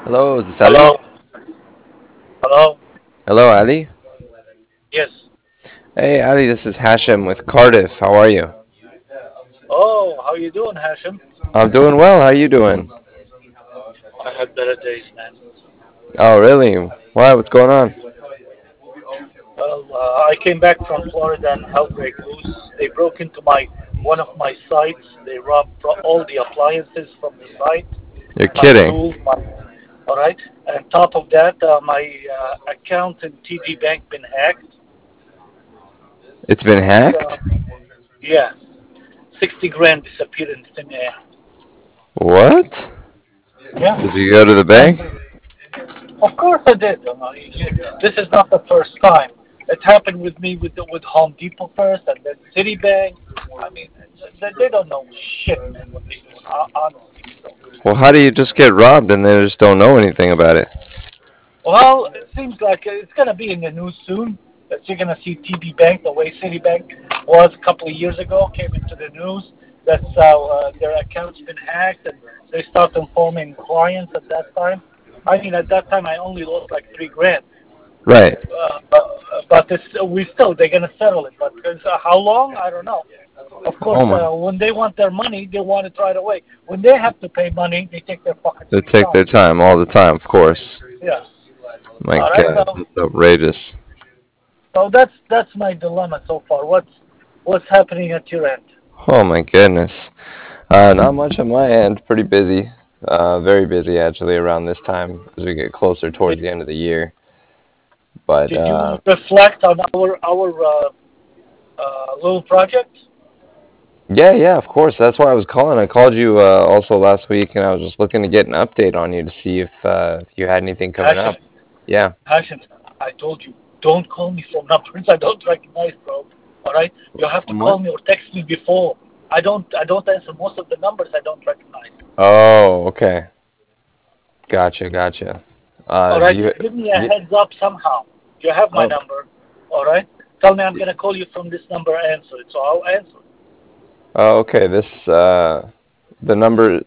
Hello, is this Ali? Hello. Hello. Hello, Ali. Yes. Hey, Ali, this is Hashem with Cardiff. How are you? Oh, how you doing, Hashim? I'm doing well. How are you doing? I had better days, man. Oh, really? Why? What's going on? Well, I came back from Florida and hell break loose. They broke into my one of my sites. They robbed all the appliances from the site, You're my kidding. tools, my all right. And top of that, my account in TD Bank been hacked. It's been So hacked? yeah, 60 grand disappeared in thin air. What? Yeah, Did you go to the bank? and of course I did. This is not the first time. It happened with me with Home Depot first, and then Citibank. I mean, they don't know shit, man. What they do, honestly. So, Well, how do you just get robbed and they just don't know anything about it? well, it seems like it's gonna be in the news soon. That you're gonna see TD Bank the way Citibank was a couple of years ago came into the news. That's how their accounts been hacked, and they start informing clients at that time. I mean, at that time, I only lost like 3 grand. Right. But we still they're gonna settle it. But how long? I don't know. Of course, Oh my. when they want their money, they want it right away. When they have to pay money, they take their fucking They sweet take time. their time all the time, of course. Yeah. My All right. God, that's outrageous. So that's my dilemma so far. What's happening at your end? Oh my goodness. Not much on my end. Pretty busy. Very busy actually around this time as we get closer towards Did the end of the year. But did you reflect on our little project? yeah, yeah, of course. That's why I was calling. I called you also last week, and I was just looking to get an update on you to see if you had anything coming Hashim, up. Yeah. Hashim, I told you, don't call me from numbers I don't recognize, bro. All right, you have to From call what? me or text me before. I don't answer most of the numbers I don't recognize. Oh, okay. Gotcha, gotcha. All Do right, you? give me a Yeah. heads up somehow. You have my Oh, number. All right, tell me I'm gonna call you from this number. Answer it, so I'll answer. oh, okay. This the number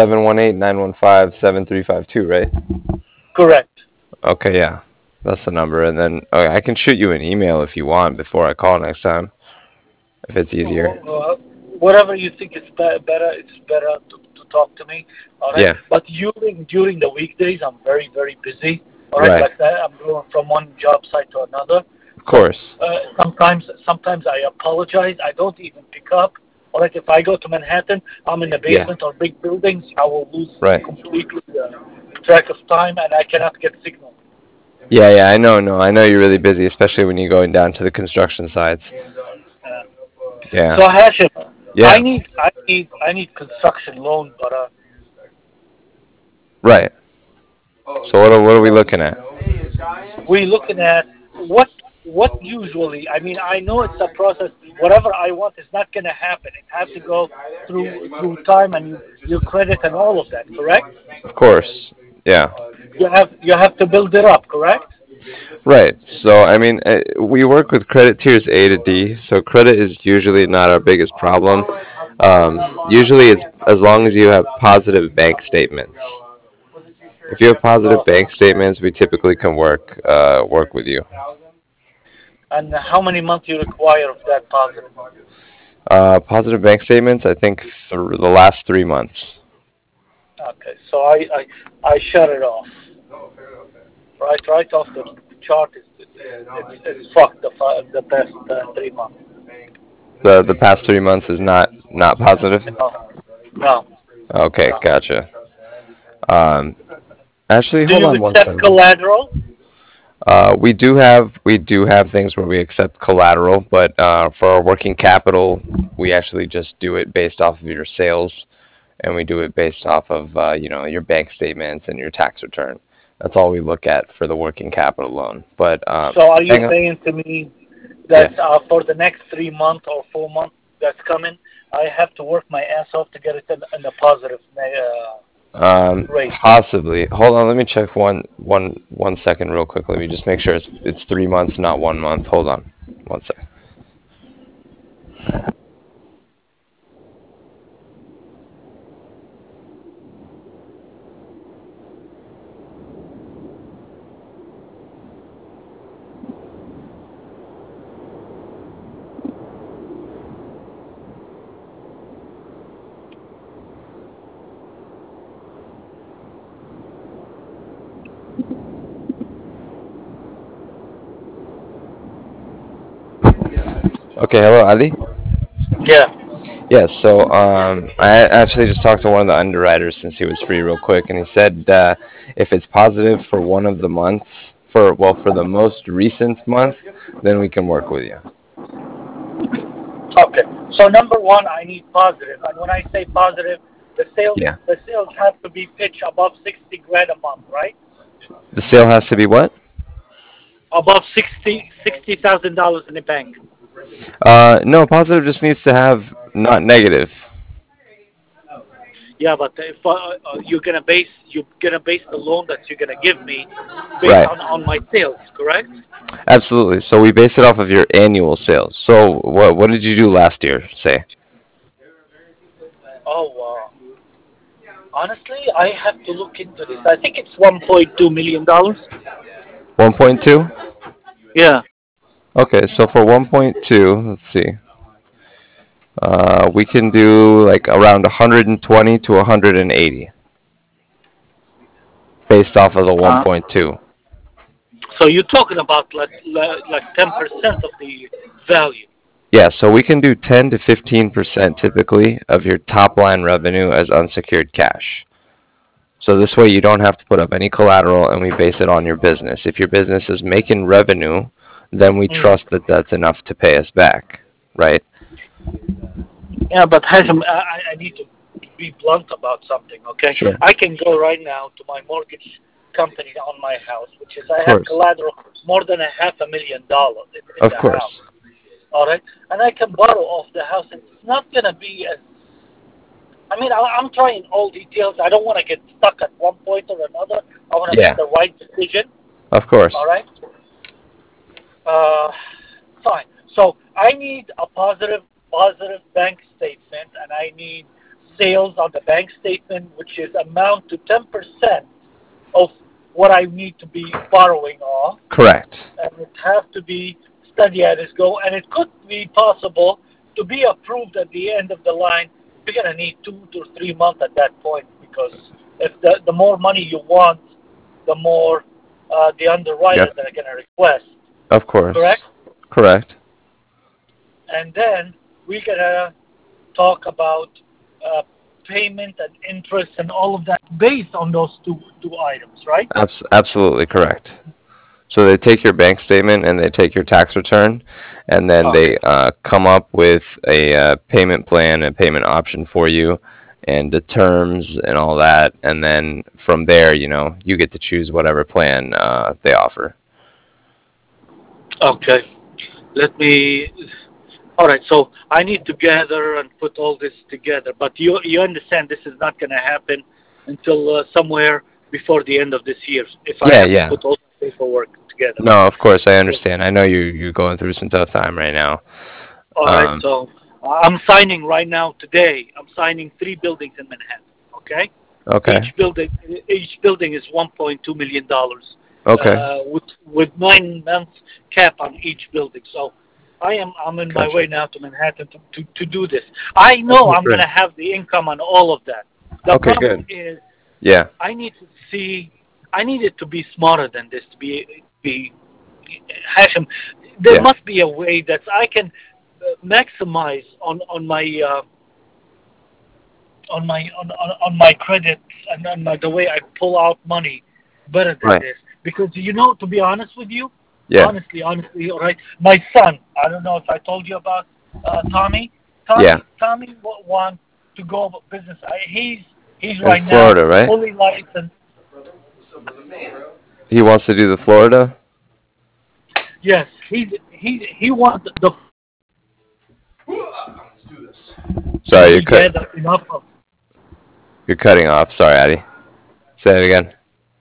718-915-7352, right? Correct. Okay, yeah. That's the number. And then okay, I can shoot you an email if you want before I call next time, if it's easier. Whatever you think is better, it's better to talk to me. All right, Yeah. but during the weekdays, I'm very busy. All right, Right. like that, I'm going from one job site to another. Of So course. sometimes I apologize. I don't even pick up. All right, if I go to Manhattan, I'm in the Yeah. basement or big buildings. I will lose Right. completely track of time, and I cannot get signal. Yeah, yeah, I know, no, I know you're really busy, especially when you're going down to the construction sites. Uh, Yeah, so Hashim, yeah, I need construction loan, but right. So what are we looking at? we're looking at what usually. I mean, I know it's a process. Whatever I want is not going to happen. It has to go through time and your credit and all of that. Correct? Of course. Yeah. You have to build it up. Correct? Right. So I mean, we work with credit tiers A to D. So credit is usually not our biggest problem. Usually, it's as long as you have positive bank statements. If you have positive Oh, bank statements, we typically can work with you. and how many months you require of that positive? Positive bank statements, I think the last 3 months. Okay, so I shut it off. Right off the chart. It's fucked the past 3 months. The past 3 months is not positive. No, no, Okay, no. gotcha. Um, Actually, Do hold you on one accept second. collateral? We do have things where we accept collateral, but for our working capital, we actually just do it based off of your sales, and we do it based off of your bank statements and your tax return. That's all we look at for the working capital loan. But So are you hang on, saying to me that yes. for the next 3 months or 4 months that's coming, I have to work my ass off to get it in a positive rate? Possibly. Hold on, let me check one second real quick. Let me just make sure it's 3 months, not 1 month. Hold on, one second. Okay, hello, Ali. Yeah. Yes, so I actually just talked to one of the underwriters since he was free real quick, and he said if it's positive for one of the months, for the most recent month, then we can work with you. Okay. So number one, I need positive, and when I say positive, Yeah. the sales have to be pitched above 60 grand a month, right? The sale has to be what? Above $60,000 in the bank. No, positive just needs to have not negative. Yeah, but if you're gonna base the loan that you're gonna give me based Right. on my sales, correct? Absolutely. So we base it off of your annual sales. So what did you do last year, say? Oh, honestly, I have to look into this. I think it's $1.2 million. 1.2? Yeah. Okay, so for 1.2, let's see. We can do like around 120 to 180 based off of the Uh, 1.2. so you're talking about like 10% of the value. Yeah, so we can do 10 to 15% typically of your top line revenue as unsecured cash. So this way you don't have to put up any collateral and we base it on your business. If your business is making revenue, then we Mm. trust that that's enough to pay us back, right? Yeah, but Hashim, I need to be blunt about something, okay? Sure. I can go right now to my mortgage company on my house, which is Of I have course. collateral more than a $500,000 in Of the house, course. all right? And I can borrow off the house, and it's not going to be as, I mean, I'm trying all details. I don't want to get stuck at one point or another. I want to make Yeah, the right decision, of all course. right? Uh, Fine. So I need a positive bank statement, and I need sales on the bank statement, which is amount to 10% of what I need to be borrowing off, Correct. and it has to be steady as it go. And it could be possible to be approved at the end of the line. You're gonna need 2 to 3 months at that point because if the more money you want, the more the Yeah, underwriters that are gonna request. of Correct? course. Correct. And then we're gonna talk about uh, payment and interest and all of that based on those two items, right? Absolutely correct. So they take your bank statement and they take your tax return, and then Okay. they come up with a payment plan and payment option for you, and the terms and all that. And then from there, you get to choose whatever plan they offer. Okay. Let me. All right. So I need to gather and put all this together. But you understand this is not going to happen until somewhere before the end of this year if I Yeah, have to yeah. put all the paperwork together. No, of course I understand. I know you're going through some tough time right now. All right. Um, So I'm signing right now today. I'm signing 3 buildings in Manhattan. Okay. Each okay, building each building is $1.2 million, okay, with 9 months cap on each building. So I'm in my gotcha. way now to Manhattan to do this. I know Okay, I'm great. gonna have the income on all of that. The Okay, problem good. is Yeah, I need to see I need it to be smarter than this to be Hashem. There yeah, must be a way that I can maximize on my credits and on the way I pull out money better than right. this. Because to be honest with you, Yeah, honestly, all right. My son, I don't know if I told you about Tommy. yeah. Tommy wants to go business. He's In right now Florida, right? fully licensed. He wants to do the Florida. Yes, he wants the Sorry, he gathered enough of. you're cutting off. Sorry, Addy. Say it again.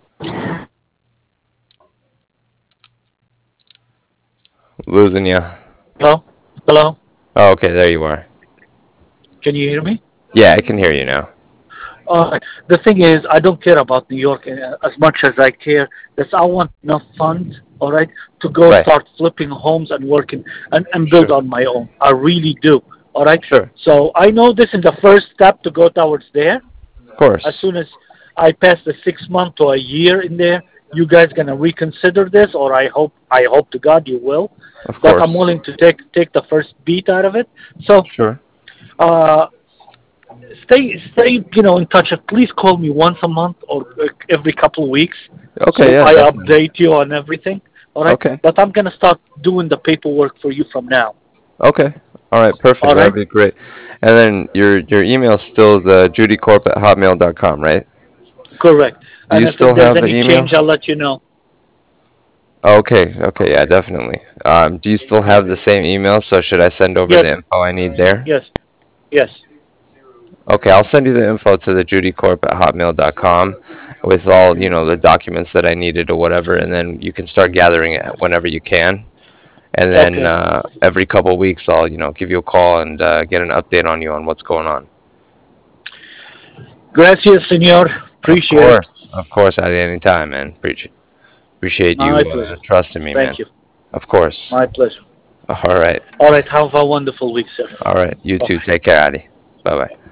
Losing you. Hello, hello. Oh, okay, there you are. Can you hear me? Yeah, I can hear you now. The thing is, I don't care about New York as much as I care that I want enough funds, all right, to go Right. start flipping homes and working and build Sure. on my own. I really do, all right. Sure. So I know this is the first step to go towards there. Of As course. soon as I pass the 6 month to a year in there, you guys gonna reconsider this, or I hope to God you will. Of But I'm course. willing to take the first beat out of it. So Sure. uh, stay in touch. Please call me once a month or every couple of weeks, Okay, so yeah, I definitely. update you on everything. All right, Okay. but I'm gonna start doing the paperwork for you from now. Okay. All right, perfect. All That'd right, be great. And then your email still the judycorp@hotmail.com, right? correct. Do you And still if there's have the any change, email? I'll let you know. Okay, okay, yeah, definitely. Do you still have the same email? So should I send over Yes, the info I need there? yes, yes. Okay, I'll send you the info to the judycorp@hotmail.com with all, the documents that I needed or whatever, and then you can start gathering it whenever you can. And then Okay. every couple of weeks, I'll, give you a call and get an update on you on what's going on. Gracias, senor. Appreciate it. Of course, at any time, man. Appreciate My you pleasure. trusting me, man. Thank you. Of course. My pleasure. All right, All right. Have a wonderful week, sir. all right. You Bye too. bye. Take care, Adi. Bye bye.